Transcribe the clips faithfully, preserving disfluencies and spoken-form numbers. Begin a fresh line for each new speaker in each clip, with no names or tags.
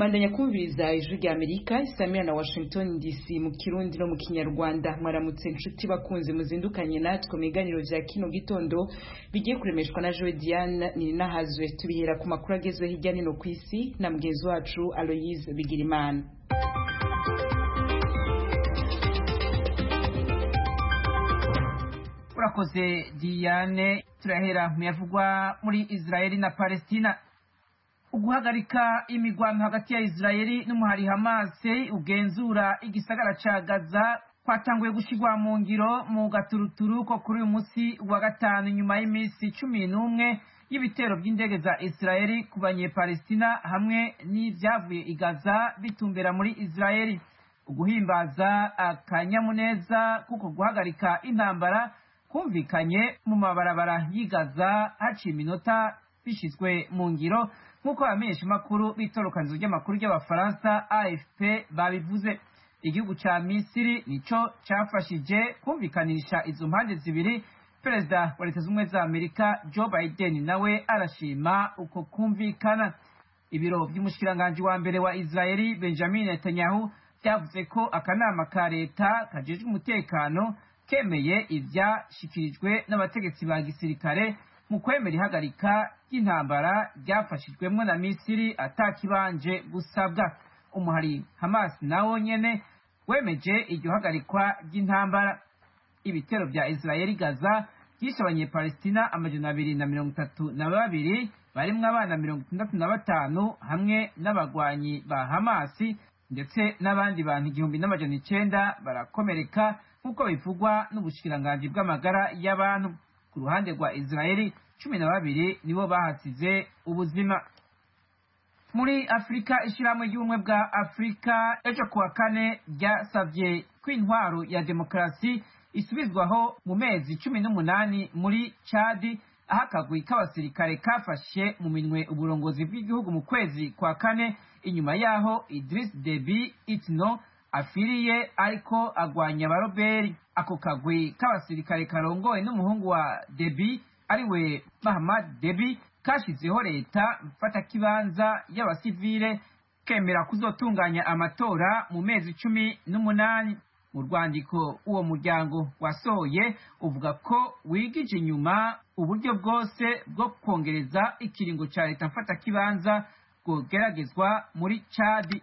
Bandanya kumviriza ijwi rya Amerika isamira na Washington D C mu Kirundi no mu Kinyarwanda. Mwaramutse inshuti bakunze muzindukanye natwe miganiro vya kino gitondo bigiye kuremeshwa na Joe Diane ni nahazwe tubihera ku makuru agezwe hirya nino kwisi na mugenzi wacu Aloise Bigirimana.
Urakoze Diane, turahera muyavugwa muri Israeli na Palestina. Uguhagarika imigwano hagati ya Israeli n'umuhari Hamas ugenzura igisagara ca Gaza kwatanguye gushigwa mu ngiro mu gaturuturu ko kuri uyu musi wa gatanu nyuma y'imisi cumi n'umwe y'ibitero by'indege za Israeli ku banyepalestina hamwe n'ivyavuye i Gaza bitumbera muri Israeli. Uguhimbaza akanyamuneza kuko guhagarika intambara kumvikanye mu mabarabara y'i Gaza haciye iminota bishizwe mu ngiro nk'uko abamenyesha makuru b'itorokanzo ry'amakuru ry'abafaransa A F P babivuze. Igihugu ca Misiri nico cafashije kumvikanisha izo mpande zibiri. Perezida wa Leta Zunze za Amerika Joe Biden nawe arashima uko kumvikana. Ibiro vy'umushikiranganje wa mbere wa Israeli Benjamin Netanyahu vyavuze ko akanama ka leta kajejwe umutekano kemeye ivyashikirijwe n'abategetsi ba gisirikare mu kwemera ihagarika ry'intambara ryafashijwemwo na Misiri atakibanje gusabwa. Umuhari Hamas nawo nyene wemeje iryo hagarikwa ry'intambara. Ibitero vya Israeli Gaza vyishe abanyepalestina amajana abiri na mirongo itatu na babiri barimwo abana mirongo itandatu na batanu hamwe n'abagwanyi ba Hamas ndetse n'abandi bantu igihumbi n'amajana icenda barakomereka nk'uko bivugwa n'ubushikiranganji bw'amagara y'abantu. Ku ruhande rwa Israeli cumi na babiri nibo bahasize ubuzima. Muri Afrika, ishirahamwe ry'ubumwe bwa Afrika ejo kuwa kane ryasavye ko intwaro ya demokarasi isubizwaho mu mezi cumi n'umunani muri Chad, aho akagwi k'abasirikare kafashe mu minwe uburongozi bw'igihugu mu kwezi kwa kane inyuma yaho Idris Deby Itno afiriye ariko agwanya abaroberi. Ako kagwi k'abasirikare karongoye n'umuhungu wa Deby ariwe Mahamad Deby kashizeho leta mfata kibanza y'abasivile kemera kuzotunganya amatora mu mezi cumi n'umunani. Mu rwandiko uwo muryango wasohoye uvuga ko wigije inyuma uburyo bwose bwo kongereza ikiringo ca leta mfata kibanza bwogeragezwa muri Chad.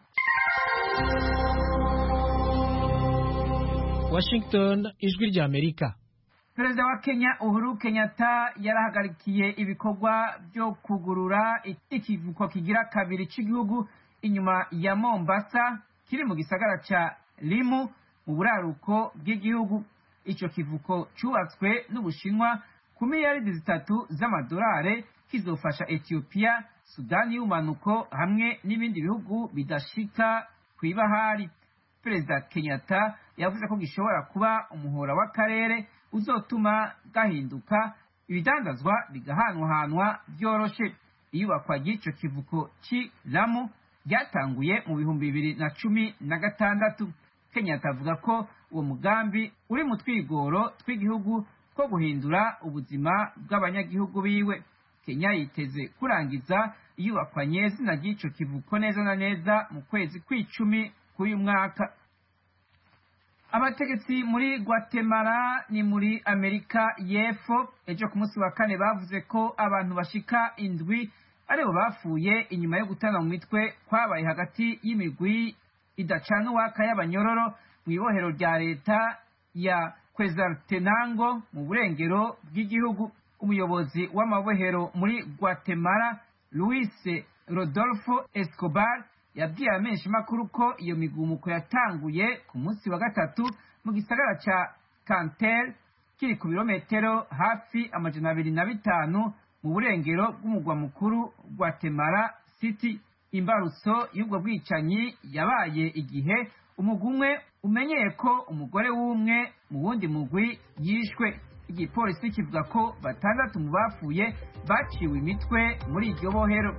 Washington, ijwi rya Amerika.
Perezida wa Kenya Uhuru Kenyatta yarahagarikiye ibikorwa byo kugurura ikivuko kigira kabiri cy'igihugu inyuma ya Mombasa kiri mu gisagara ca Limu mu buraruko bw'igihugu. Ico kivuko cyubatswe n'Ubushinwa ku miliyaridi zitatu z'amadolari kizofasha Ethiopia, Sudani y'umanuko hamwe n'ibindi bihugu bidashika kw'ibahari. Perezida Kenyatta yavuze ko gishobora kuba umuhora w'akarere uzotuma gahinduka ibidandazwa bigahanwahanwa byoroshe. Iyubakwa ry'ico kivuko ci Lamu ryatanguye mu bihumbi bibiri na cumi na gatandatu. Kenyatta avuga ko uwo mugambi uri mu twigoro tw'igihugu ko guhindura ubuzima bw'abanyagihugu biwe. Kenya yiteze kurangiza iyubakwa nyezina ry'ico kivuko neza na neza mu kwezi kw'icumi k'uyu mwaka. Abategetsi muri Guatemala ni muri Amerika y'Epfo ejo ku munsi wa kane bavuze ko abantu bashika indwi aribo bapfuye inyuma yo gutana mu mitwe kwabaye hagati y'imigwi idacana uwaka y'abanyororo mu ibohero rya leta ya Quetzaltenango mu burengero bw'igihugu. Umuyobozi w'amabohero muri Guatemala Luis Rodolfo Escobar yabwiye abamenyesha makuru ko iyo migumuko yatanguye ku munsi wa gatatu mu gisagara ca Cantel kiri ku birometero hafi amajana abiri na bitanu mu burengero bw'umugwa mukuru Guatemala City. Imbarutso y'ubwo bwicanyi yabaye igihe umugumwe umenyeye ko umugore w'umwe mu wundi mugwi yishwe. Igipolisi kivuga ko batandatu mu bapfuye baciwe imitwe muri iryo bohero.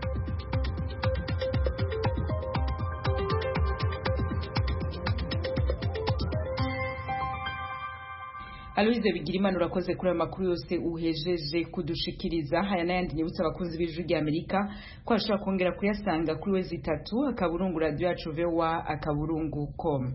Aloise Bigirimana urakoze kuri amakuru yose uhejeje kudushikiriza. Haya n'ayandi nyibutsa abakunzi b'Ijwi ry'Amerika ko ashobora kongera kuyasanga kuri wezi itatu akaburungu radio yacu V O A akaburungu com.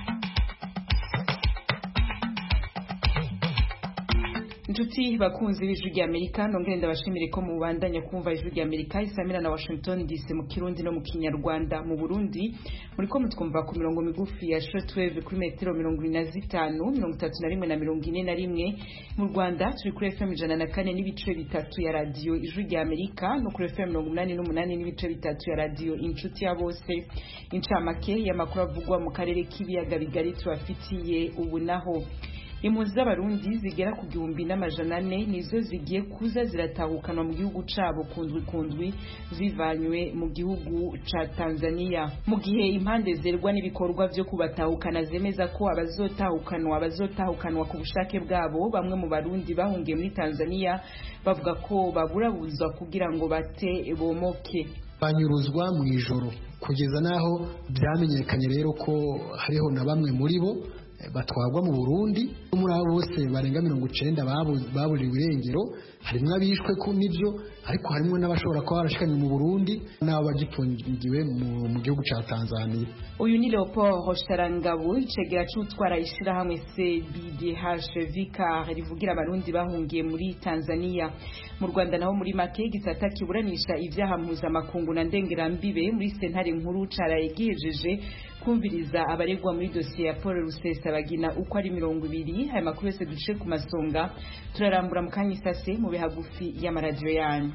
Njuti bakunzi b'Ijwi ry'Amerika nongere ndabashimire ko mubandanya kumva Ijwi ry'Amerika isamira na Washington D C mu Kirundi no mu Kinyarwanda. Mu Burundi muri ko mutwumva ku mirongo migufi ya shortwave kuri metero mirongo ine na zitanu, mirongo itatu na rimwe na mirongo ine na rimwe. Mu Rwanda turi kuri F M ijana na kane n'ibice bitatu ya radio Ijwi ry'Amerika no kuri F M mirongo umunani n'umunani n'ibice bitatu ya radio Inshuti ya Bose. Incamake y'amakuru avugwa mu karere k'ibiyaga bigari tubafitiye ubu naho. Impunzi z'abarundi zigera ku gihumbi n'amajana ane nizo zigiye kuza ziratahukanwa mu gihugu cabo kundwi kundwi zivanywe mu gihugu ca Tanzania. Mu gihe impande zerwa n'ibikorwa vyo kubatahukana zemeza ko abazotahukanwa abazotahukanwa ku bushake bwabo, bamwe mu barundi bahungiye muri Tanzania bavuga ko baburabuzwa kugira ngo bate bomoke.
Banyuruzwa mu ijoro kugeza naho byamenyekanye rero ko hariho na bamwe muri bo batwagwa mu Burundi. Muri abo bose barenga mirongo icenda baburiwe irengero, harimwo abishwe ku nivyo, ariko harimwo n'abashobora kuba barashikanye mu Burundi n'abo bagifungiwe mu gihugu ca Tanzania.
Uyu ni Leopold Rosharangabo icegera c'utwara ishirahamwe C B D H Vicar rivugira abarundi bahungiye muri Tanzania. Mu Rwanda naho muri make gisata kiburanisha ivyaha mpuzamakungu na ndengerambibe muri sentare nkuru caraye gihejeje kumviriza abaregwa muri dosiye ya Paul Rusesabagina uko ari mirongo ibiri. Aya makuru yose duce ku masonga turarambura mu kanya isase mu bihagufi y'amaradiyo yanyu.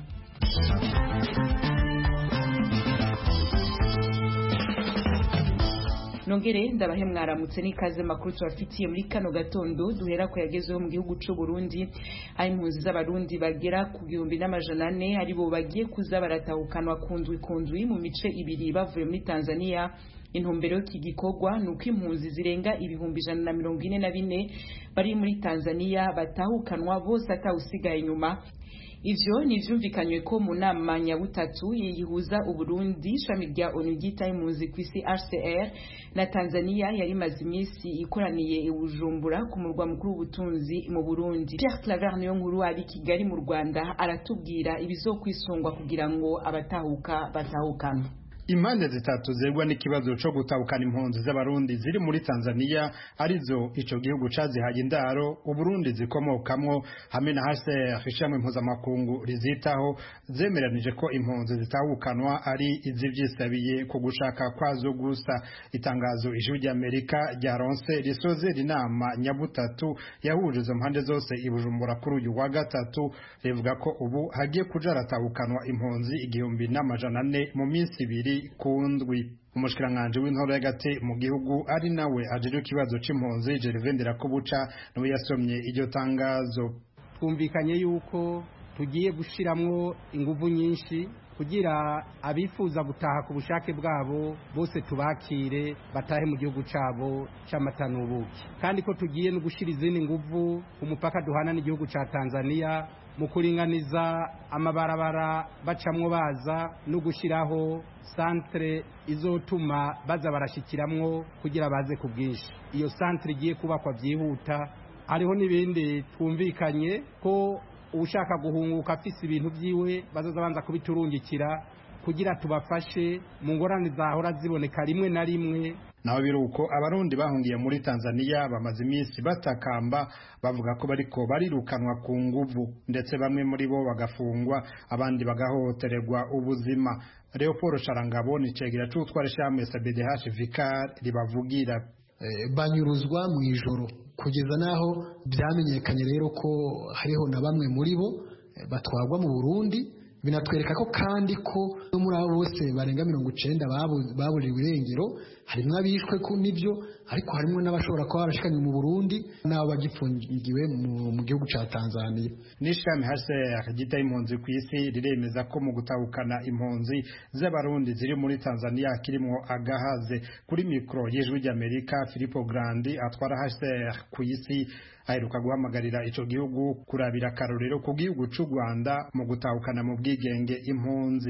Nongere ndabahe mwaramutse n'ikaze makuru tubafitiye muri kano gatondo duhera ko yagezeho mu gihugu c'u Burundi. Aho impunzi z'abarundi bagera ku gihumbi n'amajana ane ari bo bagiye kuza baratahukanwa kundwi kundwi mu mice ibiri bavuye muri Tanzania. Intumbero y'iki gikorwa nuko impunzi zirenga ibihumbi ijana na mirongo ine na bine bari muri Tanzania batahukanwa bose atawusigaye inyuma. Ivyo nivyumvikanywe ko mu nama nyabutatu yihuza Uburundi ishami rya O N U ryita impunzi kw'isi H C R na Tanzania yari maze imisi ikoraniye i Bujumbura ku murwa mukuru w'ubutunzi mu Burundi. Pierre Claver niyo nkuru ari Kigali mu Rwanda aratubwira ibizokwisungwa kugira ngo abatahuka batahukana.
Impande zitatu zerwa n'ikibazo cyo gutahukana impunzi z'abarundi ziri muri Tanzania arizo ico gihugu cazihaye indaro Uburundi zikomokamwo hamwe na H C R ishamwe mpuzamakungu rizitaho zemeranije ko impunzi zitahukanwa ari izivyisabiye ku gushaka kwazo gusa. Itangazo Ijwi ry'Amerika ryaronse risoze inama nyabutatu yahuje izo mpande zose i Bujumbura kuri uyu wa gatatu rivuga ko ubu hagiye kuja ratahukanwa impunzi igihumbi n'amajana ane mu minsi ibiri kundwi. Umushikiranganje w'intoro y'agati mu gihugu ari nawe ajeje ikibazo c'impunzi Gervendera ko buca nawe yasomye iryo tangazo.
Twumvikanye yuko tugiye gushiramwo inguvu nyinshi kugira abifuza gutaha ku bushake bwabo bose tubakire batahe mu gihugu cabo c'amata n'ubuki, kandi ko tugiye no gushira izindi nguvu ku mupaka duhana n'igihugu ca Tanzania mu kuringaniza amabarabara bacamwo baza no gushiraho centre izotuma baza barashikiramwo kugira baze ku bwinshi. Iyo centre igiye kubakwa byihuta. Hariho n'ibindi twumvikanye ko ushaka guhunguka afise ibintu byiwe bazaza banza kubiturungikira kugira tubafashe mu ngorane zahora ziboneka rimwe na rimwe.
Naho biruko abarundi bahungiye muri Tanzania bamaze iminsi batakamba bavuga ko bariko barirukanwa ku nguvu, ndetse bamwe muri bo bagafungwa abandi bagahotererwa ubuzima. Leopold Rosharangabo icegera c'utwara ishirahamwe C B D H Vicar ribavugira.
E, banyuruzwa mu ijoro kugeza naho byamenyekanye rero ko hariho na bamwe muri bo e, batwagwa mu Burundi. Binatwereka ko kandi ko no muri abo bose barenga mirongo icenda baburiwe irengero, harimwo abishwe ku nivyo, ariko harimwo n'abashobora kuba barashikanye mu Burundi n'abo bagifungiwe mu gihugu ca Tanzania.
N'ishami H C R ryita impunzi kw'isi riremeza ko mu gutahukana impunzi z'abarundi ziri muri Tanzania kirimwo agahaze. Kuri mikro y'Ijwi ry'Amerika Filippo Grandi atwara H C R kw'isi aheruka guhamagarira ico gihugu kurabira akarorero ku gihugu c'u Rwanda mu gutahukana mu bwigenge impunzi.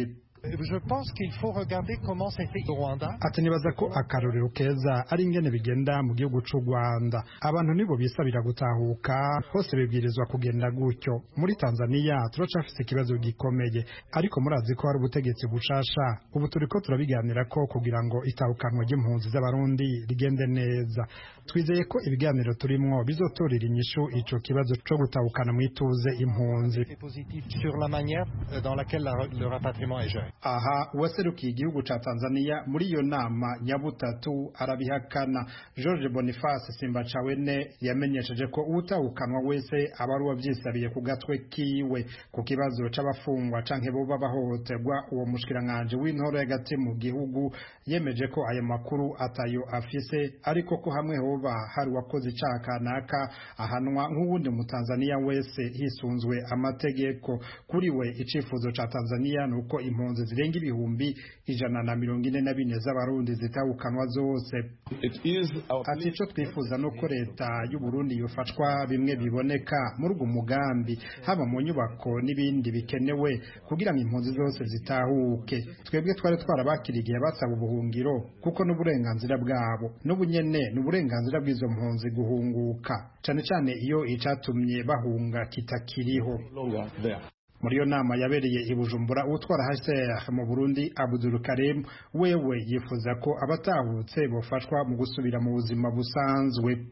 Je pense qu'il faut regarder comment c'était au Rwanda.
Ati nibaza ko akarorero keza ari ingene bigenda mu gihugu c'u Rwanda. Abantu nibo bisabira gutahuka, hose bibwirizwa kugenda gutyo. Muri Tanzania turacafise ikibazo gikomeye, ariko murazi ko hari ubutegetsi bushasha. Ubu turiko turabiganira ko kugira ngo itahukanwa ry'impunzi z'abarundi rigende neza. Twizeye ko ibiganiro turimwo bizotorera inyishu ico kibazo co gutahukana mu ituze impunzi.
Sur la manière dans laquelle le rapatriement est géré.
Aha uwaserukiye igihugu ca Tanzania muri iyo nama nyabutatu arabihakana. George Boniface Simbachawene yamenyesheje ko ubutahukanwa wese aba ari uwavyisabiye ku gatwe kiwe. Ku kibazo c'abafungwa canke boba bahohoterwa, uwo mushikiranganje w'intoro y'agati mu gihugu yemeje ko ayo makuru atayo afise, ariko ko hamwe hoba hari wakoze icaha kanaka ahanwa nk'uwundi mu Tanzania wese hisunzwe amategeko. Kuri we icifuzo ca Tanzania nuko impunzi zirenga ibihumbi ijana na mirongo ine na bine z'abarundi zitahukanwa zose. Ati ico twifuza nuko leta y'u Burundi yofashwa bimwe biboneka muri ugo mugambi, haba mu nyubako n'ibindi bikenewe kugira ngo impunzi zose zitahuke. Twebwe twari twarabakiriye basaba ubuhungiro kuko n'uburenganzira bwabo, n'ubunyene n'uburenganzira bw'izo mpunzi guhunguka, cane cane iyo icatumye bahunga kitakiriho. Muri yo nama yabereye i Bujumbura, utwara H C R mu Burundi Abdul Karim wewe yifuza ko abatahutse bofashwa mu gusubira mu buzima busanzwe.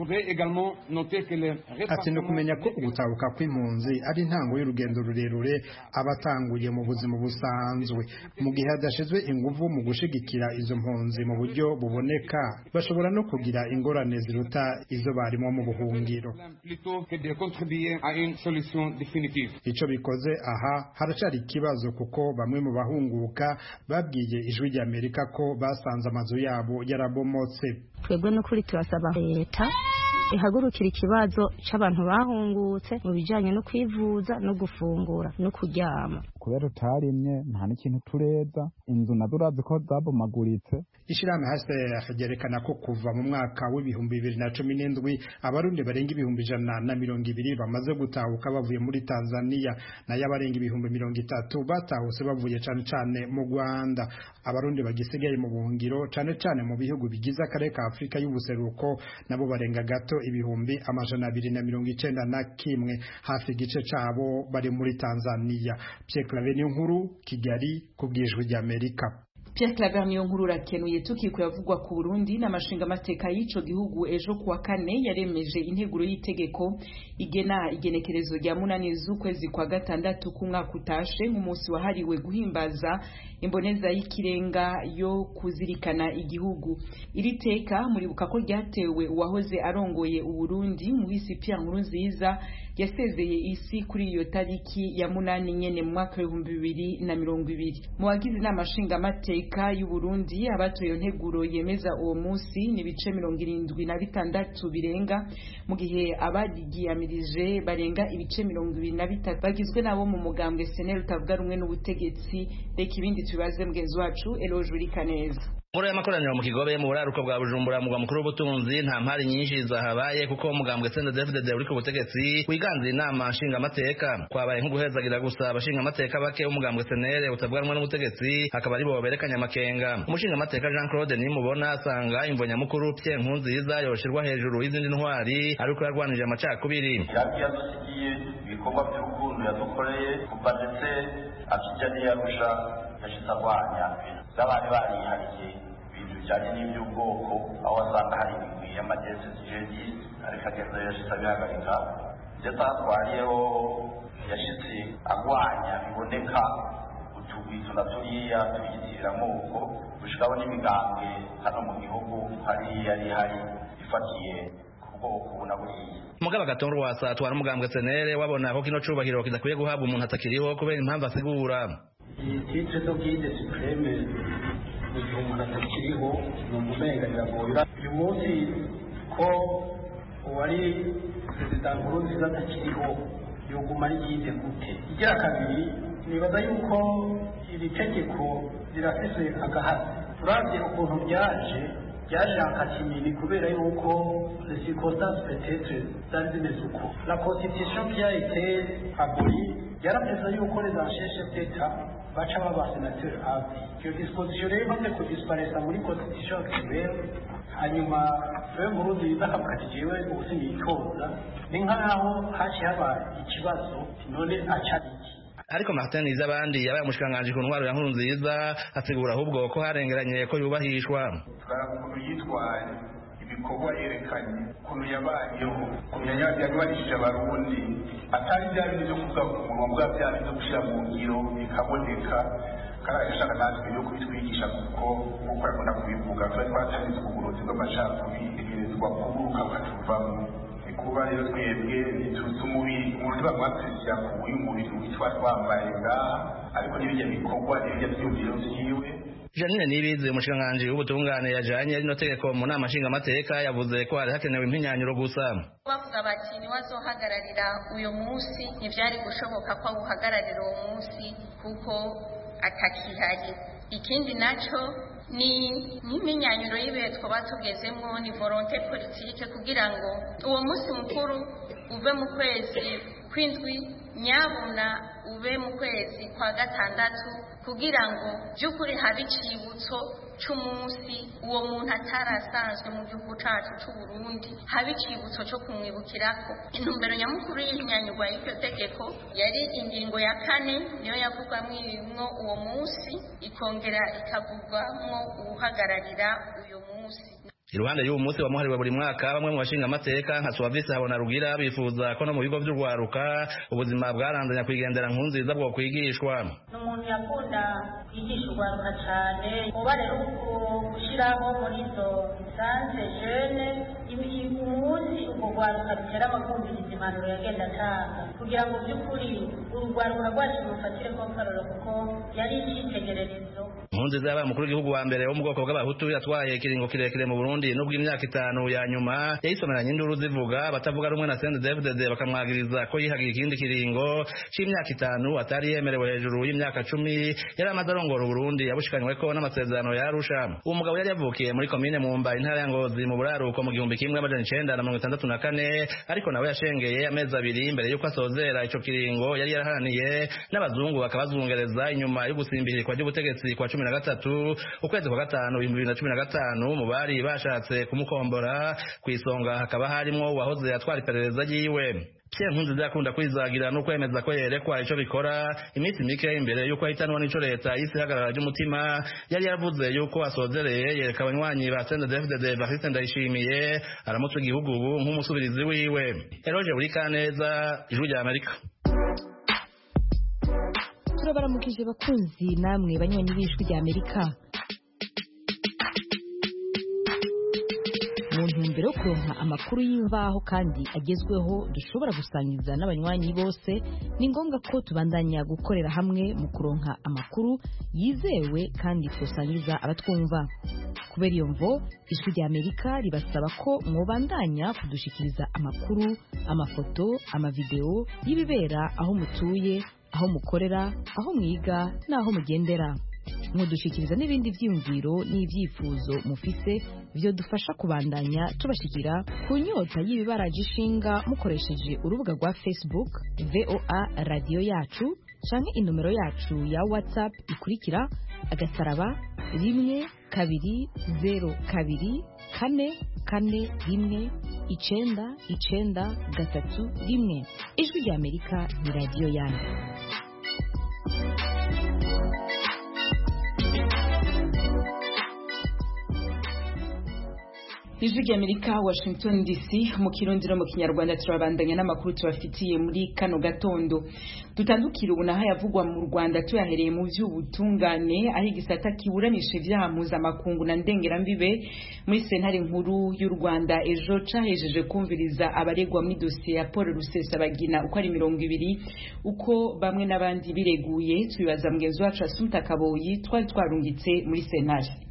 Ati no kumenya ko gutahuka kw'impunzi ari intango y'urugendo rurerure abatanguye mu buzima busanzwe. Mu gihe hadashizwe inguvu mu gushigikira izo mpunzi mu buryo buboneka, bashobora no kugira ingorane ziruta izo barimo mu buhungiro. Ico bikoze aha haracari ikibazo kuko bamwe mu bahunguka babwiye Ijwi ry'Amerika ko basanze amazu yabo yarabomotse.
Twebwe no kuri turasaba leta ihagurukira ikibazo c'abantu bahungutse mu bijanye no kwivuza no gufungura no kuryama.
Kubera utarimye nta n'ikintu tureza, inzu nazo urazi ko zabomaguritse.
Ishirahamwe H C R ryerekana ko kuva mu mwaka w'ibihumbi bibiri na cumi n'indwi abarundi barenga ibihumbi ijana na mirongo ibiri bamaze gutahuka bavuye muri Tanzania, nayo abarenga ibihumbi mirongo itatu batahutse bavuye cane cane mu Rwanda. Abarundi bagisigaye mu buhungiro cane cane mu bihugu bigize akarere ka Afrika y'ubuseruko nabo barenga gato ibihumbi amajana abiri na mirongo icenda na kimwe, hafi igice cabo bari muri Tanzania. Pierre Claver Niyonkuru, Kigali, kubw'Ijwi ry'Amerika.
Pierre Claver Niyonkuru rakenuye tukikuye avugwa ku Burundi n'amashinga amateka y'ico gihugu ejo kuwa kane yaremeje integuro y'itegeko igena igenekerezo rya munani z'ukwezi kwa gatandatu k'umwaka utashe nk'umunsi wahariwe guhimbaza imboneza y'ikirenga yo kuzirikana igihugu. Iri teka muribuka ko ryatewe uwahoze arongoye Uburundi Muhisi Pierre Nkurunziza yasezeye isi kuri iyo tariki ya munani nyene mu mwaka w'ibihumbi bibiri na mirongo ibiri. Mu bagize n'amashinga amateka y'u Burundi abatoye nteguro yemeza uwo munsi ni bice mirongo irindwi na bitandatu birenga, mu gihe abagiyamirije barenga ibice mirongo ibiri na bitatu bagizwe nabo mu mugambwe S N L utavuga rumwe n'ubutegetsi. Reka ibindi tubaze mugenzi wacu Eloge Burikaneza.
Muri aya makoraniro mu Kigobe mu buraruko bwa Bujumbura mu mukuru w'ubutunzi nta mpari nyinshi zahabaye kuko umugambwe C N D D F D D uri ku butegetsi wiganze inama nshinga amateka kwabaye nko guhezagira gusa abashinga amateka bake umugambwe C N L utavuga rumwe n'ubutegetsi hakaba ari bo berekanye amakenga. Umushinga amateka Jean Claude Nimubona asanga imvonya mukuru Pierre Nkurunziza yoshirwa hejuru y'izindi ntwari ariko yarwanije amacakubiri.
Yagiye ibikorwa by'urukundo yadukoreye kuva ndetse akijya yarusha yashitabwanya zabari barihariye ibintu bijyanye n'iby'ubwoko aho wasanga hari imigwi y'amagezi z'ijedi ariko agenda yashitse abihagarika ndetse atwariyeho yashitse agwanya biboneka utugwizo na turiya tuyitiramo uko gushikaho n'imigambwe hano mu gihugu hari yari hari ifatiye
Mugaba Gatongo Rwasa atwara umugambwe C N L wabona ko kino cubahiro kidakwiye guhabwa umuntu atakiriho kubera impamvu asigura.
Titre zo bwide supreme mu gihe umuntu atakiriho ni umumenga biragoye. Uyu munsi ko uwari Perezida Nkurunziza atakiriho yoguma ari yite gute. Igira kabiri nibaza yuko iri tegeko rirafise agahazi. Turavye ukuntu byaje byaje akatimini kubera yuko les circonstances peut-être zari zimeze uko. La constitution qui a été abolie yarapeza yuko les chefs d'État baca baba senateri avi iyo disposition rero imaze kudisparesa muri constitution actuelle hanyuma we murundi biza akavuga ati jewe ubu sinitoza ni nk'aho haciye haba ikibazo none acariki
ariko Martin Izabandi yabaye umushikanganje ku ntwaro ya Nkurunziza asigura ahubwo ko harengeranye ko yubahishwa
twarakuntu yitwaye ibikorwa yerekanye kuntu yabayeho kuntu yabarishije abarundi atari bya bintu byo kuvuga ku munwa bwa bya bintu byo gushyira mu ngiro bikaboneka kandi agashaka natwe yo kubitwigisha kuko kuko akunda kubivuga twari twaratangiza ubuguruzi bw'amacakubiri tegerezwa kuburuka bukatuvamo kuba rero twebwe ntituzi umubiri umuntu bamwatwishyira ku uyu mubiri witwa twambaye ngaha ariko n'ibijya bikorwa n'ibijya byumviro vyiwe
Janine Nibizi umushikanganje w'ubutungane yajanye rino tegeko mu nama nshingamateka yavuze ko hari hakenewe impinyanyuro gusa
bavuga bati niwazohagararira uyu munsi ntivyari gushoboka ko awuhagararira uwo munsi kuko atakihari ikindi naco ni n'iminyanyuro y'ibihe twaba tugezemo ni volonté politique kugira ngo uwo munsi mukuru uve mu kwezi kw'indwi nyabuna ube mu kwezi kwa gatandatu kugira ngo by'ukuri habe icibutso c'umunsi uwo muntu atarasanzwe mu gihugu cacu c'u Burundi habe icibutso co kumwibukirako intumbero nyamukuru y'ihinyanyurwa y'iryo tegeko yari ingingo ya kane niyo yavugwamwo uwo munsi ikongera ikavugwamwo uwuhagararira uyo munsi
iruhande y'uwo munsi wamuhariwe buri mwaka bamwe mu bashinga amateka nka Suavisi Habona Rugira bifuza ko no mu bigo by'urwaruka ubuzima bwarandanya kwigendera Nkurunziza bwo kwigishwa
n'umuntu yakunda kwigisha urwaruka cyane uba rero gushyiraho muri izo sanse jeune umunsi ubwo rwaruka rutera amakumviriza impanuro yagenda atanga kugira ngo by'ukuri urwaruka rwacu rufatire ko karoro kuko yari icyitegererezo
Nkurunziza yabaye umukuru w'igihugu wa mbere wo mu bwoko bw'abahutu yatwaye ikiringo kirekire mu Burundi nubwo imyaka itanu ya nyuma yayisomeranye induru zivuga batavuga rumwe na C N D D F D D bakamwagiriza ko yihagiye ikindi kiringo c'imyaka itanu atari yemerewe hejuru y'imyaka cumi yari amaze arongora Burundi yabushikanyweko n'amasezerano ya Arusha uwo mugabo yari yavukiye muri komine Mumba intara ya Ngozi mu buraruko mu gihumbi kimwe amajana icenda na mirongo itandatu na kane ariko nawe yashengeye amezi abiri imbere y'uko asozera ico kiringo yari yaraharaniye n'abazungu bakabazungereza inyuma yo gusimbihirwa ry'ubutegetsi kwa cumi na gatatu ukwezi kwa gatanu ibihumbi bibiri na cumi na gatanu mu bari bashatse kumukombora kwisonga hakaba harimo uwahoze atwara iperereza ryiwe Pierre Nkurunziza yakunda kwizagira no kwemeza ko yerekwa ico bikora iminsi mike imbere yuko ahitanwa n'ico leta y'isi hagarara ry'umutima yari yavuze yuko asozereye yereka abanywanyi ba C N D D F D D Evariste Ndayishimiye aramutse igihugu ubu nk'umusubirizi wiwe Eroge Burikaneza Ijwi rya Amerika
turabaramukije bakunzi namwe banywanyi b'Ijwi rya Amerika mu ntumbero yo kuronka amakuru y'imvaho kandi agezweho dushobora gusangiza n'abanywanyi bose ni ngombwa ko tubandanya gukorera hamwe mu kuronka amakuru yizewe kandi tusangiza abatwumva kubera iyo mvo Ijwi rya Amerika ribasaba ko mwobandanya kudushikiriza amakuru amafoto amavideo y'ibibera aho mutuye aho mukorera aho mwiga n'aho mugendera mudushikiriza n'ibindi vyiyumviro n'ivyifuzo mufise byo dufasha kubandanya tubashikira ku nyota y'ibibaraje ishinga mukoresheje urubuga rwa Facebook V O A radio yacu canke inomero yacu ya WhatsApp ikurikira agasaraba rimwe kabiri zero kabiri kane kane rimwe icenda icenda gatatu rimwe Ijwi rya Amerika ni radio yanyu
Ijwi rya Amerika Washington D C mu kirundi no mu kinyarwanda turabandanya n'amakuru tubafitiye muri kano gatondo dutandukira ubu naho yavugwa mu Rwanda tuyahereye mu vy'ubutungane aho igisata kiburanisha ivyaha mpuzamakungu na ndengerambibe muri sentare nkuru y'u Rwanda ejo cahejeje kumviriza abaregwa muri dosiye ya Paul Rusesabagina uko ari mirongo ibiri uko bamwe n'abandi bireguye tubibaza mugenzi wacu Asumta Kaboyi twari twarungitse muri sentare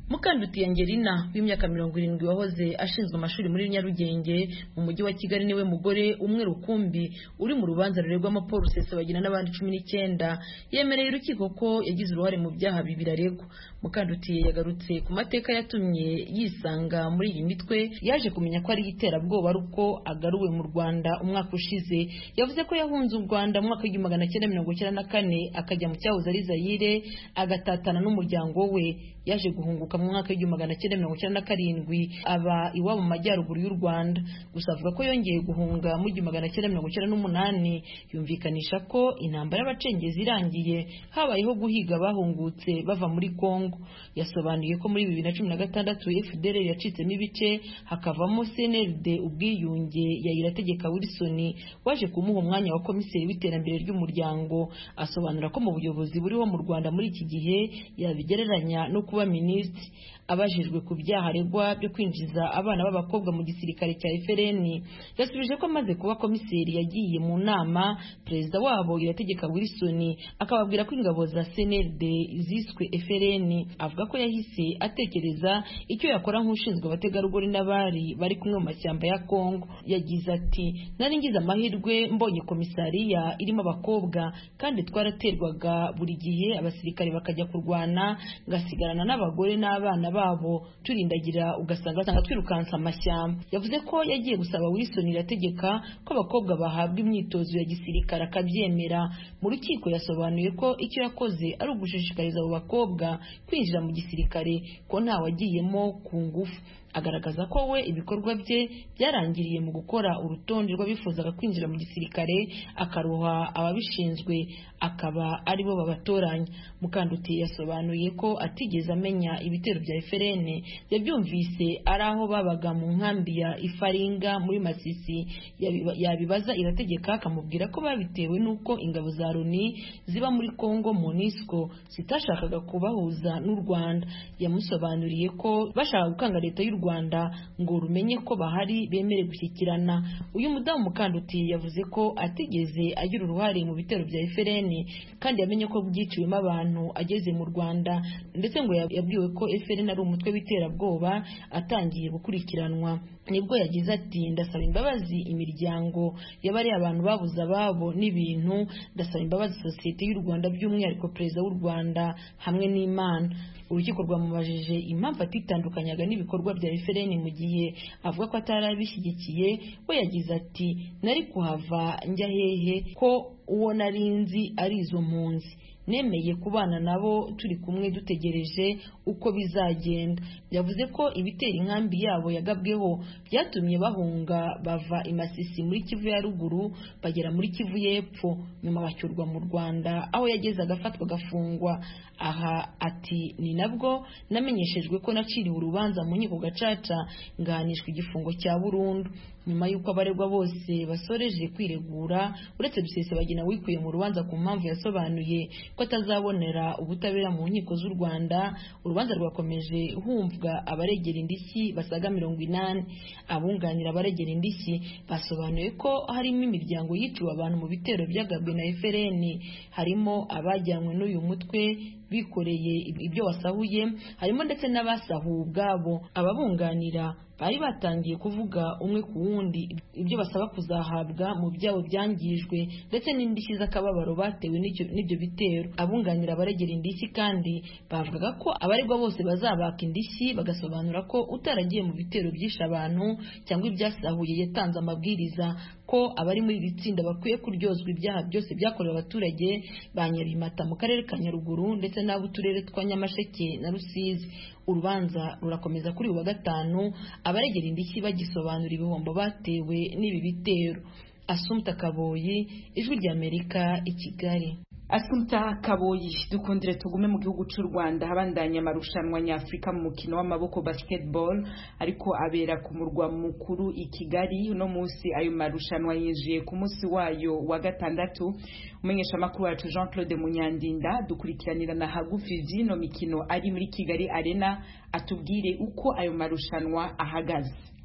Mukandutiye Angelina w'imyaka mirongo irindwi wahoze ashinzwe amashuri muri Nyarugenge mu mujyi wa Kigali niwe mugore umwe rukumbi uri mu rubanza ruregwamo Paul Rusesabagina n'abandi cumi n'icyenda yemereye urukiko ko yagize uruhare mu byaha bibiri aregwa. Mukandutiye yagarutse ku mateka yatumye yisanga muri iyi mitwe, yaje kumenya ko ari iterabwoba ruko agaruwe mu Rwanda umwaka ushize. Yavuze ko yahunze u Rwanda mu mwaka w'igihumbi magana cyenda mirongo icyenda na kane akajya mu cyahoze ari Zaire agatatana n'umuryango we. Yaje guhunguka mu mwaka w'igihumbi magana cyenda mirongo icyenda na karindwi aba iwabo mu majyaruguru y'u Rwanda. Gusa avuga ko yongeye guhunga mu gihumbi magana cyenda mirongo icyenda n'umunani, yumvikanisha ko intambara y'abacengezi irangiye habayeho guhiga bahungutse bava muri Kongo. Yasobanuye ko muri bibiri na cumi na gatandatu F D L R yacitsemo ibice hakavamo C N L D ubwiyunge ya Irategeka Wilson waje kumuha umwanya wa komiseri w'iterambere ry'umuryango. Asobanura ko mu buyobozi buriho mu Rwanda muri iki gihe yabigereranya no kuba minisitiri. Abajijwe ku byaha aregwa byo kwinjiza abana b'abakobwa mu gisirikare cya F L N, yasubije ko amaze kuba komiseri yagiye mu nama perezida wabo Irategeka Wilson akababwira ko ingabo za C N L D ziswe F L N. Avuga ko yahise atekereza icyo yakora nk'ushinzwe abategarugori n'abari bari kumwe mu mashyamba ya Kongo. Yagize ati nari ngize amahirwe mbonye komisariya irimo abakobwa kandi twaraterwaga buri gihe abasirikare bakajya kurwana, ngasigarana n'abagore n'abana babo turindagira ugasanga sanga twirukansa amashyamba. Yavuze ko yagiye gusaba Wilson Irategeka ko abakobwa bahabwa imyitozo ya gisirikare akabyemera. Mu rukiko yasobanuye ko icyo yakoze ari ugushishikariza abo bakobwa kwinjira mu gisirikare, ko nta wagiyemo ku ngufu. Agaragaza ko we ibikorwa bye byarangiriye mu gukora urutonde rw'abifuzaga kwinjira mu gisirikare akaruha ababishinzwe akaba aribo babatoranya. Mukandutiye yasobanuye ko atigeze amenya ibitero bya F L N, yabyumvise ari aho babaga mu nkambi ya Ifaringa muri Masisi. Yabibaza Irategeka akamubwira ko babitewe n'uko ingabo za Loni ziba muri Kongo MONUSCO zitashakaga kubahuza n'u Rwanda. Yamusobanuriye ko bashaka gukanga leta y'u Rwanda ngo rumenye ko bahari bemere gushyikirana. Uyu mudamu Mukandutiye yavuze ko atigeze agira uruhare mu bitero bya F L N kandi yamenye ko byiciwemo abantu ageze mu Rwanda, ndetse ngo yabwiwe ko F L N ari umutwe w'iterabwoba atangiye gukurikiranwa. Nibwo yagize ati ndasaba imbabazi imiryango y'abari abantu babuze ababo n'ibintu, ndasaba imbabazi sosiyete y'u Rwanda by'umwihariko perezida w'u Rwanda hamwe n'Imana. Urukiko rwamubajije impamvu atitandukanyaga n'ibikorwa bya F L N mu gihe avuga ko atarabishyigikiye. We yagize ati nari kuhava njya hehe ko uwo narinzi ari izo mpunzi, nemeye kubana nabo turi kumwe dutegereje uko bizagenda. Yavuze ko ibitera inkambi yabo yagabweho byatumye bahunga bava imasisi muri Kivu ya ruguru bagera muri Kivu y'epfo, nyuma bacyurwa mu Rwanda aho yageze agafatwa gafungwa. Aha ati ni nabwo namenyeshejwe ko naciriwe urubanza mu nkiko gacaca ngahanishwa igifungo cya burundu. Nyuma y'uko abaregwa bose basoreje kwiregura uretse Rusesabagina wikuye mu rubanza ku mpamvu yasobanuye ko atazabonera ubutabera mu nkiko z'u Rwanda, urubanza rwakomeje humvwa abaregera indishyi basaga mirongo inani. Abunganira abaregera indishyi basobanuye ko harimo imiryango yiciwe abantu mu bitero byagabwe na F L N, harimo abajyanywe n'uyu mutwe bikoreye ibyo wasahuye, harimo ndetse n'abasahuwe ubwabo. Ababunganira bari batangiye kuvuga umwe ku wundi ibyo basaba kuzahabwa mu byabo byangijwe ndetse n'indishyi z'akababaro batewe n'ibyo bitero. Abunganira abaregera indishyi kandi bavugaga ko abaregwa bose bazabaka indishyi, bagasobanura ko utaragiye mu bitero byishe abantu cyangwa ibyasahuye yatanze amabwiriza ko abari muri iri tsinda bakwiye kuryozwa ibyaha byose byakorewe abaturage ba Nyabimata mu karere ka Nyaruguru ndetse n'ab'uturere twa Nyamasheke na Rusizi. Urubanza rurakomeza kuri uwa gatanu, abaregera indishyi bagisobanura ibihombo batewe n'ibi bitero. Assumpta Kaboyi, Ijwi ry'Amerika, i Kigali.
Assumpta Kaboyi. Dukundire tugume mu gihugu cy'u Rwanda habandanya amarushanwa nyafrika mu mukino w'amaboko basketball ariko abera ku murwa mukuru i Kigali. Uno munsi ayo marushanwa yinjiye ku munsi wayo wa gatandatu. Umenyesha makuru wacu Jean Claude Munyandinda dukurikiranira na hagufi zino mikino ari muri Kigali Arena atubwire uko ayo marushanwa ahagaze.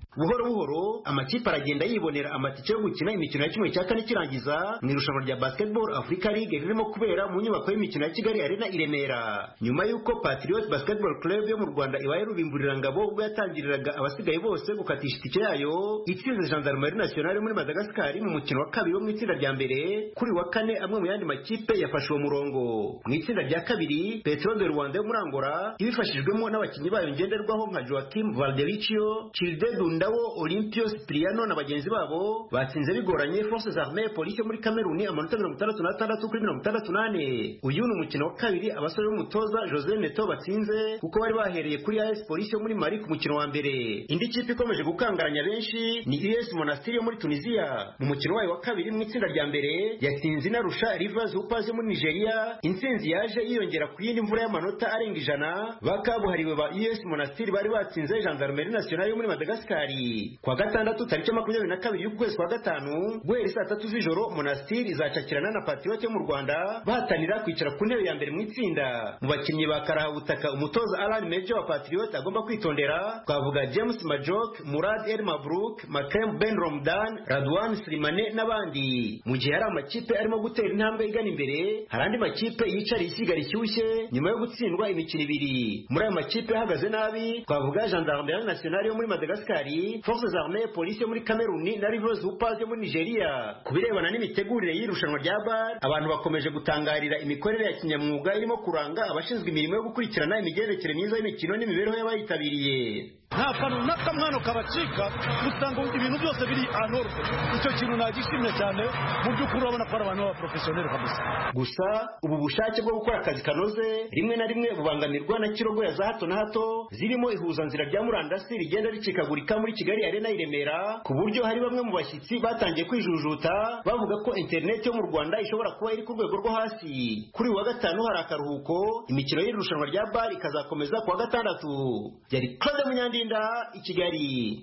buhoro buhoro amakipe aragenda yibonera amatike yo gukina imikino ya kimwe cya kane kirangiza mu irushanwa rya Basketball Africa League ririmo kubera mu nyubako y'imikino ya Kigali Arena i Remera. Nyuma y'uko Patriot Basketball Club yo mu Rwanda ibaye rubimburira ngabo ubwo yatangiriraga abasigaye bose gukatisha itike yayo, itsinze Gendarmerie Nationale muri Madagascar mu mukino wa kabiri wo mu itsinda rya mbere, kuri wa kane amwe mu yandi makipe yafashe uwo murongo. Mu itsinda rya kabiri Petro de Rwanda yo muri Angola ibifashijwemo n'abakinnyi bayo ngenderwaho nka Joaquim Valdericio, Childe Dundawo, Olympio Cipriano na bagenzi babo batsinze bigoranye Forces Armées Police muri Cameroon amanota mirongo itandatu n'atandatu kuri mirongo itandatu n'ane. Uyu ni umukino wa kabiri abasore b'umutoza Jose Neto batsinze kuko bari bahereye kuri A S Police yo muri Mali ku mukino wa mbere. Indi kipe ikomeje gukangaranya benshi ni U S Monastir yo muri Tunisia. Mu mukino wayo wa kabiri mu itsinda rya mbere yatsinze inarusha Rivers Hoopers yo muri Nigeria. Intsinzi yaje yiyongera ku yindi mvura y'amanota arenga ijana bakabuhariwe ba U S Monastir bari batsinze Gendarmerie Nationale yo muri Madagascar. Kwa gatandatu tariki makumyabiri na kabiri y'ukwezi kwa gatanu guhera saa tatu z'ijoro Monastir izacakirana na Patriot yo mu Rwanda bahatanira kwicara ku ntebe ya mbere mu itsinda. Mu bakinnyi ba karahabutaka umutoza Alan Mejo wa Patriot agomba kwitondera twavuga James Majok, Murad El Mabruk, Makrem Ben Romdan, Radwan Slimane n'abandi. Mu gihe hari amakipe arimo gutera intambwe igana imbere, hari andi makipe yicariye isiga rishyushye nyuma yo gutsindwa imikino ibiri. Muri ayo makipe ahagaze nabi twavuga Gendarmerie Nationale yo muri Madagascar, Forces Armées Police yo muri Cameroon na Rivers Hoopers yo muri Nigeria. Ku birebana n'imitegurire y'irushanwa rya bar, abantu bakomeje gutangarira imikorere ya kinyamwuga irimo kuranga abashinzwe imirimo yo gukurikirana imigendekere myiza y'imikino n'imibereho y'abayitabiriye.
nta kantu n'akamwano kabacika usanga ibintu byose biri anordo. Icyo kintu nagishimye cyane, mu by'ukuri urabona ko ari abantu b'abaprofesiyoneri kabisa.
Gusa ubu bushake bwo gukora akazi kanoze rimwe na rimwe bubangamirwa na kirogoya za hato na hato zirimo ihuzanzira rya murandasi rigenda ricikagurika muri Kigali Arena i Remera, ku buryo hari bamwe mu bashyitsi batangiye kwijujuta bavuga ko internet yo mu Rwanda ishobora kuba iri ku rwego rwo hasi. Kuri wa gatanu hari akaruhuko, imikino y'irushanwa rya bar ikazakomeza ku wa gatandatu. Yari Claude Munyandi i Kigali.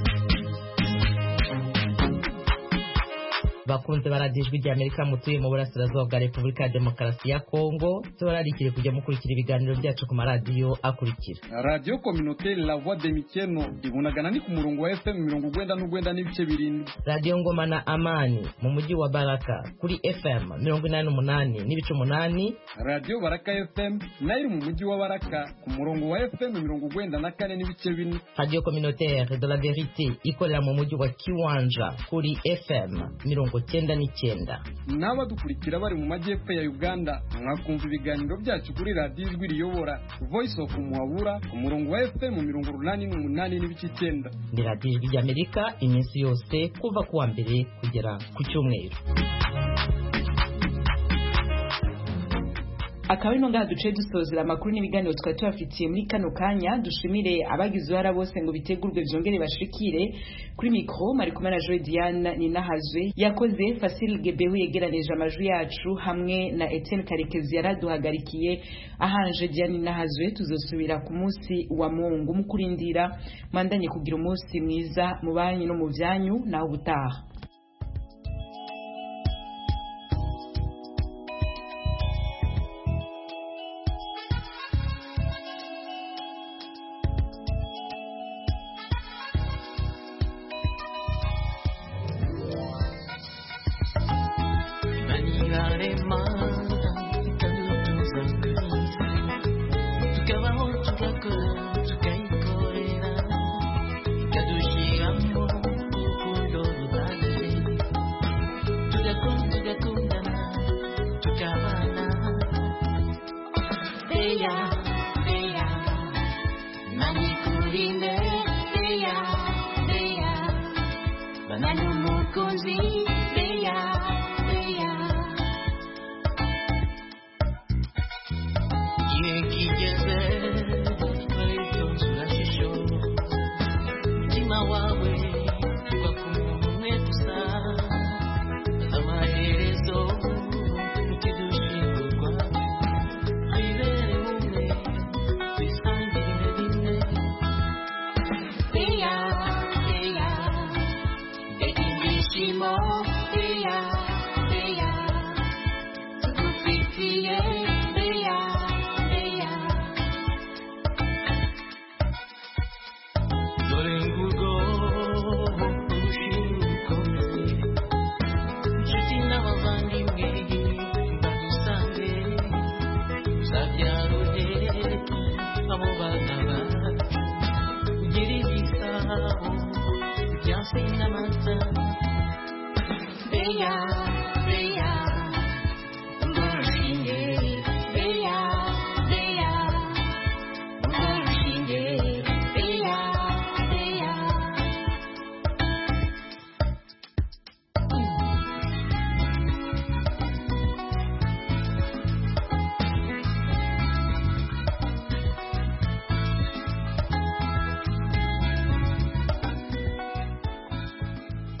bakunze baradijwe rya Amerika mutuye mu burasirazuba bwa Repubulika ya Demokarasi ya Kongo, tubararikire kujya mukurikira ibiganiro byacu ku maradiyo akurikira:
Radio Communautaire La Voix de Mikeno ibunagana ni ku murongo wa F M mirongo urwenda n'urwenda n'ibice birindwi.
Radio Ngoma na Amani mu mujyi wa Baraka kuri F M mirongo inani n'umunani n'ibice umunani.
Radio Baraka F M nayo mu mujyi wa Baraka ku murongo wa F M mirongo urwenda na kane n'ibice bine.
Radio Communautaire de la Vérité ikorera mu mujyi wa Kiwanja kuri F M mirongo cyenda n'icyenda.
N'abadukurikira bari mu majyepfo ya Uganda mwakumva ibiganiro byacu kuri Radio Ijwi Riyobora Voice of Muhabura ku murongo wa F M mirongo urunani n'umunani n'ibice icyenda.
Ni Radio Ijwi ry'Amerika iminsi yose kuva kuwa mbere kugera ku cyumweru.
akaba ino ngaha duce dusozera amakuru n'ibiganiro twari tubafitiye muri kano kanya. Dushimire abagize uruhara bose ngo bitegurwe byongere bashikire. Kuri mikro mari kumwe na Joy Diane Ninahazwe, yakoze Fasil Gebehu yegeranije amajwi yacu hamwe na Etienne Karekezi yaraduhagarikiye. Ahanje Diane Ninahazwe, tuzosubira ku munsi wa Mungu mukurindira. Mandanye kugira umunsi mwiza mu banyu no mu byanyu naho ubutaha.
Dolengugo
amaso. Bella.